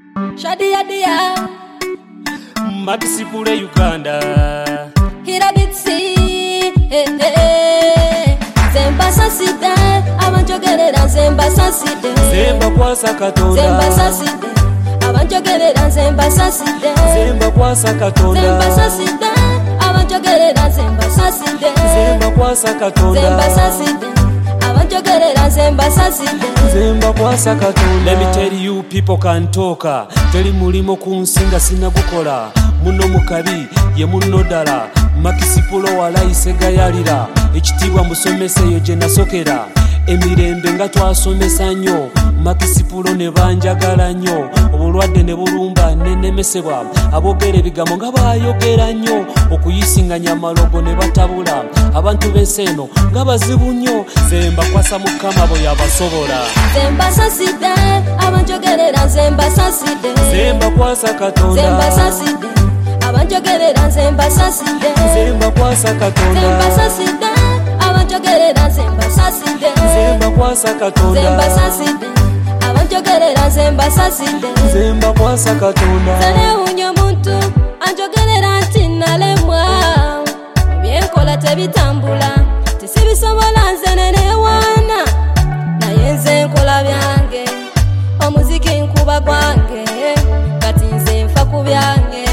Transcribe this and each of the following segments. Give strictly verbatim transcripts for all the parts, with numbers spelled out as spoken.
Shadia dia Makisipule Uganda Hirabitsi hey, hey. Zemba saside abanjogerera zemba saside Zemba kwasa katonda Zemba saside abanjogerera zemba saside Zemba kwasa katonda Zemba saside abanjogerera zemba saside Zemba kwasa katonda Zemba saside abanjogerera zemba saside Zemba kwasa katonda. Let me tell you, people can talk. Teri mulimo kunsinga sinagukola. Muno mukabi ye muno dala. Makisipulo walayise gayalira. Ekitibwa musomese yo gye nasokera. Emirembe nga twasomesa nnyo. Makisipulo ne banjagala nnyo. Obulwadde ne bulumba nenemesebwa. Aboogera ebigambo nga baayogera nnyo. Okuyisinganya amalogo ne batabula. Abantu b'ensi eno nga bazibu nnyo. Zemba kwasa Mukama bwe yabasobola. Zemba saside abanjogerera zemba saside Zemba kwasa katonda Zemba saside abanjogerera zemba saside Zemba kwasa katonda Zemba saside abanjogerera zemba saside Zemba kwasa katonda Zemba saside abanjogerera zemba saside Zemba kwasa katonda Zane unyo muntu anjogerera nti nalemwa byenkola tebitambula tisibisobola nze nenewaana naye nze nkola byange omuziki nkuba gwange kati nze nfa ku byange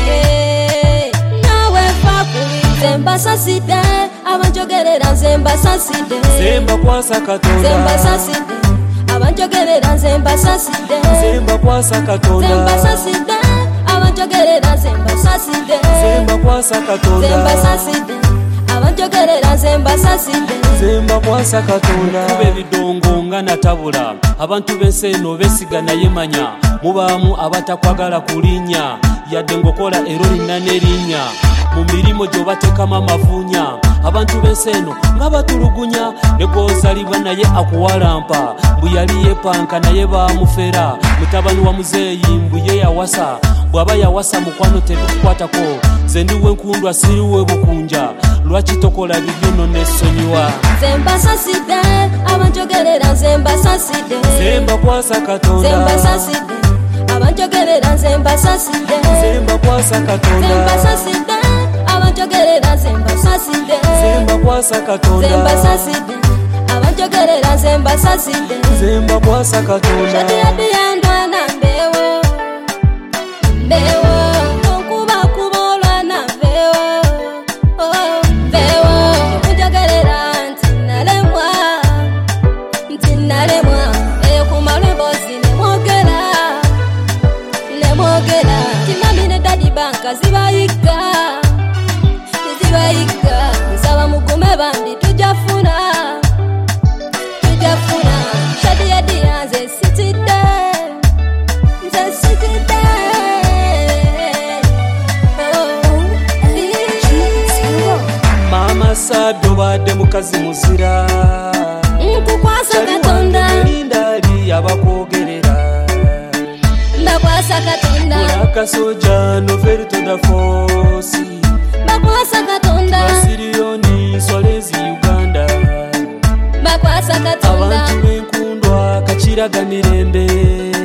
nawe nfa kubi zemba saside abanjogerera zemba saside Zemba kwasa katonda zemba saside abanjogerera zemba saside Zemba kwasa katonda zemba saside abanjogerera zemba saside Zemba kwasa katonda zemba saside abanjogerera zemba saside Zemba kwasa katonda Kube bidongo nga natabula abantu b'ensi eno beesiga naye manya mubaamu abatakwagala kulinnya yadde ng'okola erolina n'erinnya mu mirimu gy'obateekamu amafuunya abantu b'ensi eno nga batulugunya ne gw'ozalibwa naye akuwalampa mbu yali yeepanka naye baamufera mutabani wa muzeeyi mbu ye yawasa bw'aba yawasa mukwano tebikukwatako ze ndiwe nkundwa siriwe bukunja lwaki tokola bibyono n'essonyiwa Zemba saside abanjogerera zemba saside Zemba kwasa katonda Zemba saside abanjogerera zemba saside Zemba kwasa katonda Zemba saside abanjogerera zemba saside Zemba kwasa katonda Zemba saside abanjogerera zemba saside Zemba kwasa katonda Shadia dia ndwana mbewo mbewo okuba kubolwa na mbewo oh mbewo kunjogerera nti nalemwa nti nalemwa eyo kumalwembo sinemwogera nemwogera tinamine dadi banka zibayika zibayika nsaba mugume bambi tujafuna tujafuna Shadia dia nze sitidde nze sitidde Mama Sabyo badde mukazi muzira nkukwasa katonda Lindaali abakwogerera ndakwasa katonda Mulakasoja noveri to the force bakwasa katonda Basiriyoni Swalezi Uganda bakwasa katonda Abantu b'enkundwa Kachiraga Mirembe